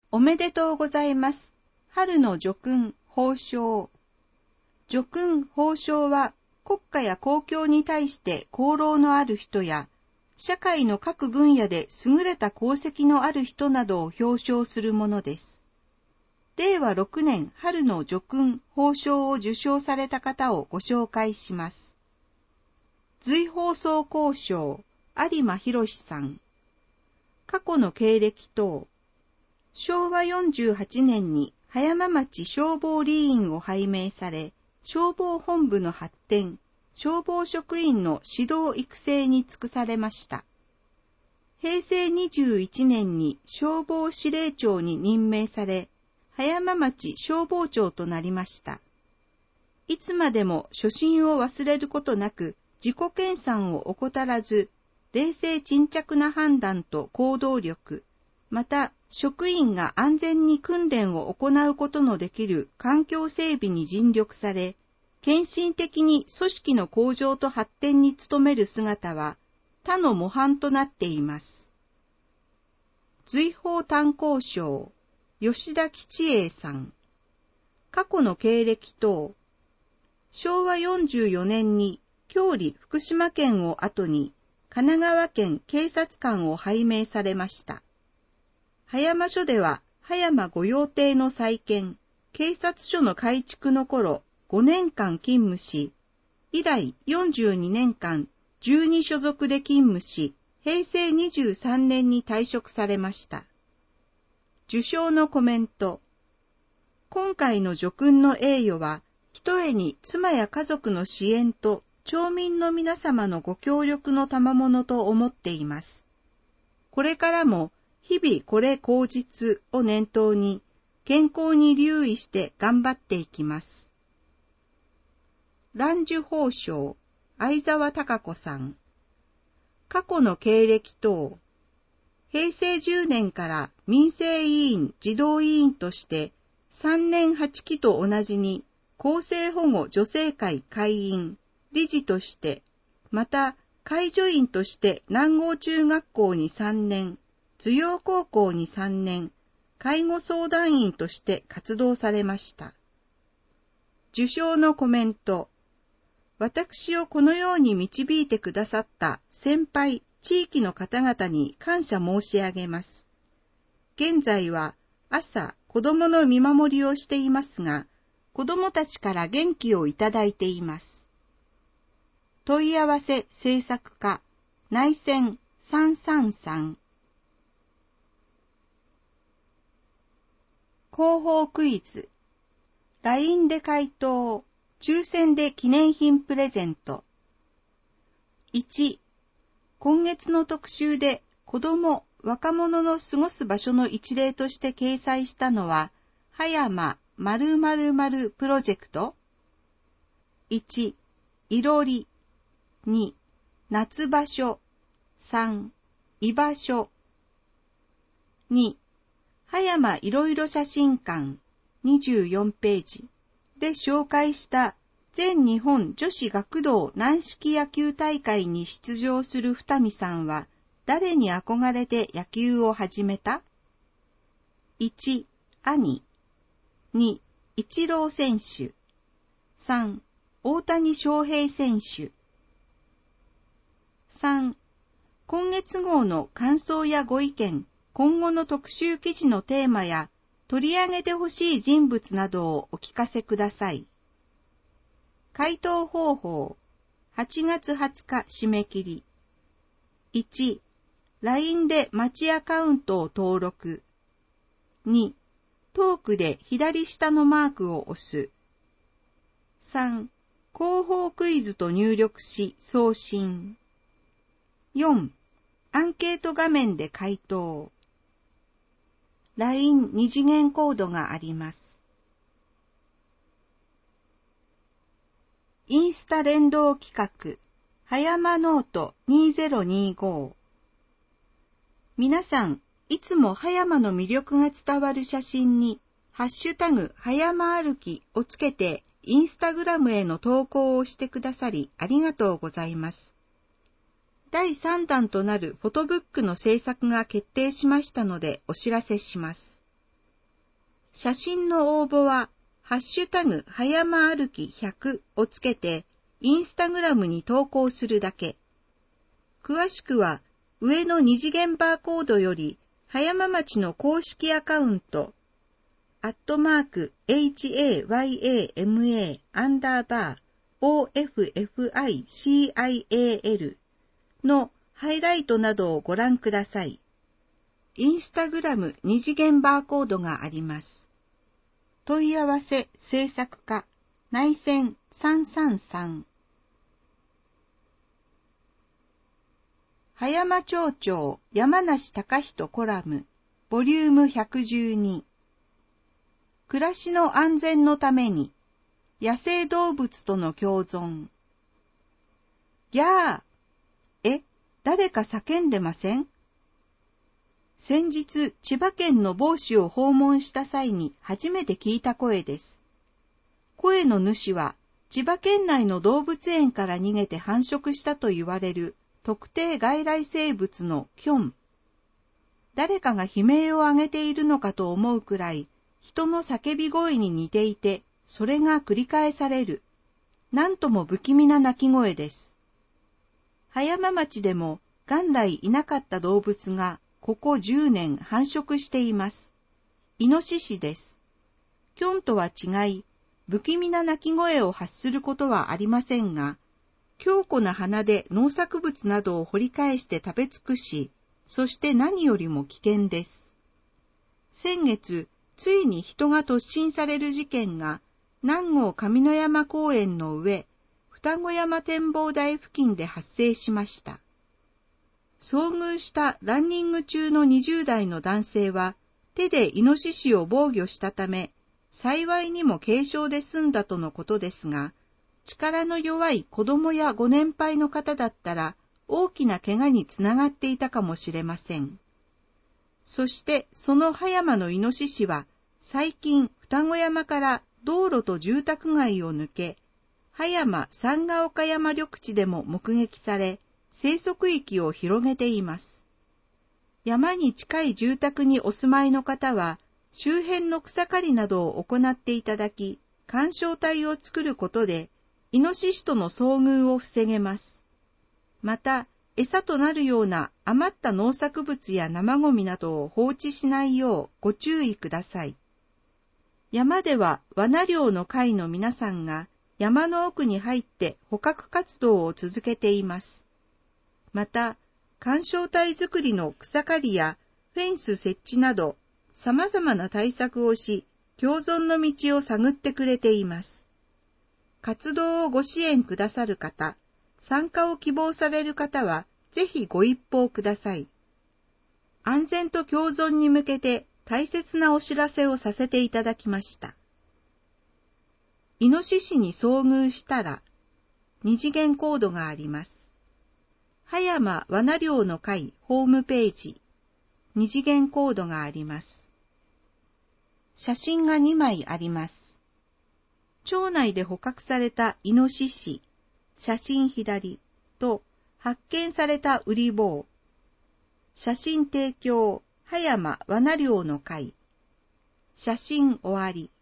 おめでとうございます。春の叙勲褒章。叙勲褒章は国家や公共に対して功労のある人や、社会の各分野で優れた功績のある人などを表彰するものです。令和6年春の叙勲褒章を受章された方をご紹介します。随放送公賞有馬博さん。過去の経歴等。昭和48年に葉山町消防理員を拝命され、消防本部の発展、消防職員の指導育成に尽くされました。平成21年に消防司令長に任命され、葉山町消防長となりました。いつまでも初心を忘れることなく、自己研鑽を怠らず、冷静沈着な判断と行動力、また職員が安全に訓練を行うことのできる環境整備に尽力され、献身的に組織の向上と発展に努める姿は他の模範となっています。随放炭鉱賞吉田吉英さん。過去の経歴等。昭和44年に郷里福島県を後に神奈川県警察官を拝命されました。葉山署では葉山御用邸の再建、警察署の改築の頃5年間勤務し、以来42年間12所属で勤務し、平成23年に退職されました。受章のコメント。今回の叙勲の栄誉は、ひとえに妻や家族の支援と町民の皆様のご協力の賜物と思っています。これからも日々これ口実を念頭に健康に留意して頑張っていきます。蘭寿褒章相沢貴子さん。過去の経歴等。平成10年から民生委員児童委員として3年8期と同じに厚生保護女性会会員理事として、また介助員として南郷中学校に3年、津陽高校に3年、介護相談員として活動されました。受章のコメント。私をこのように導いてくださった先輩、地域の方々に感謝申し上げます。現在は朝子供の見守りをしていますが、子供たちから元気をいただいています。問い合わせ制作課内線333。広報クイズ。LINE で回答。抽選で記念品プレゼント。1、今月の特集で子ども・若者の過ごす場所の一例として掲載したのは、葉山〇〇〇プロジェクト。1、いろり。2、夏場所。3、居場所。2、葉山いろいろ写真館24ページで紹介した全日本女子学童軟式野球大会に出場する二見さんは誰に憧れて野球を始めた？ 1、兄。2、イチロー選手。3、大谷翔平選手。3、今月号の感想やご意見、今後の特集記事のテーマや取り上げてほしい人物などをお聞かせください。回答方法。8月20日締め切り。1、LINE で待ちアカウントを登録。2、トークで左下のマークを押す。3、広報クイズと入力し送信。4、アンケート画面で回答。LINE 二次元コードがあります。インスタ連動企画、葉山ノート2025。皆さん、いつも葉山の魅力が伝わる写真に、ハッシュタグ葉山歩きをつけて、インスタグラムへの投稿をしてくださりありがとうございます。第3弾となるフォトブックの制作が決定しましたのでお知らせします。 写真の応募は、ハッシュタグ葉山歩き100をつけて、インスタグラムに投稿するだけ。詳しくは、上の二次元バーコードより、葉山町の公式アカウント、@HAYAMA_OFFICIAL のハイライトなどをご覧ください。インスタグラム二次元バーコードがあります。問い合わせ制作課内線333葉山町長山梨隆人コラムボリューム112暮らしの安全のために野生動物との共存。やー、誰か叫んでません？先日、千葉県の某市を訪問した際に初めて聞いた声です。声の主は、千葉県内の動物園から逃げて繁殖したと言われる特定外来生物のキョン。誰かが悲鳴を上げているのかと思うくらい、人の叫び声に似ていて、それが繰り返される。なんとも不気味な鳴き声です。葉山町でも元来いなかった動物がここ10年繁殖しています。イノシシです。キョンとは違い、不気味な鳴き声を発することはありませんが、強固な鼻で農作物などを掘り返して食べ尽くし、そして何よりも危険です。先月、ついに人が突進される事件が、南郷上野山公園の上、双子山展望台付近で発生しました。遭遇したランニング中の20代の男性は、手でイノシシを防御したため、幸いにも軽傷で済んだとのことですが、力の弱い子供やご年配の方だったら、大きな怪我につながっていたかもしれません。そしてその葉山のイノシシは、最近双子山から道路と住宅街を抜け、葉山三ヶ丘山緑地でも目撃され、生息域を広げています。山に近い住宅にお住まいの方は、周辺の草刈りなどを行っていただき、緩衝帯を作ることで、イノシシとの遭遇を防げます。また、餌となるような余った農作物や生ゴミなどを放置しないようご注意ください。山では罠猟の会の皆さんが山の奥に入って捕獲活動を続けています。また、緩衝帯作りの草刈りやフェンス設置など様々な対策をし、共存の道を探ってくれています。活動をご支援くださる方、参加を希望される方は、ぜひご一報ください。安全と共存に向けて大切なお知らせをさせていただきました。イノシシに遭遇したら、二次元コードがあります。葉山罠猟の会ホームページ、二次元コードがあります。写真が2枚あります。町内で捕獲されたイノシシ、写真左と発見されたウリ坊。写真提供、葉山罠猟の会。写真終わり。